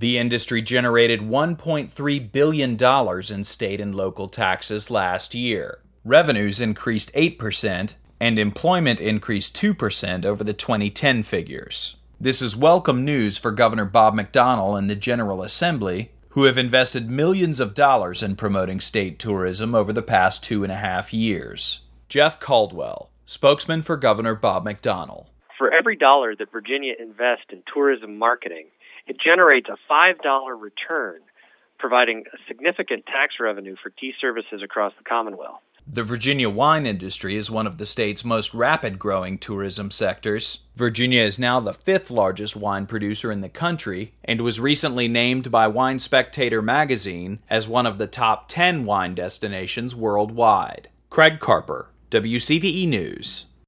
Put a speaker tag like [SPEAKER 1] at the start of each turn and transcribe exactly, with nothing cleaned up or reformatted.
[SPEAKER 1] The industry generated one point three billion dollars in state and local taxes last year. Revenues increased eight percent, and employment increased two percent over the twenty ten figures. This is welcome news for Governor Bob McDonnell and the General Assembly, who have invested millions of dollars in promoting state tourism over the past two and a half years. Jeff Caldwell, spokesman for Governor Bob McDonnell.
[SPEAKER 2] For every dollar that Virginia invests in tourism marketing, it generates a five dollar return, providing a significant tax revenue for key services across the Commonwealth.
[SPEAKER 1] The Virginia wine industry is one of the state's most rapid-growing tourism sectors. Virginia is now the fifth largest wine producer in the country and was recently named by Wine Spectator magazine as one of the top ten wine destinations worldwide. Craig Carper, W C V E News.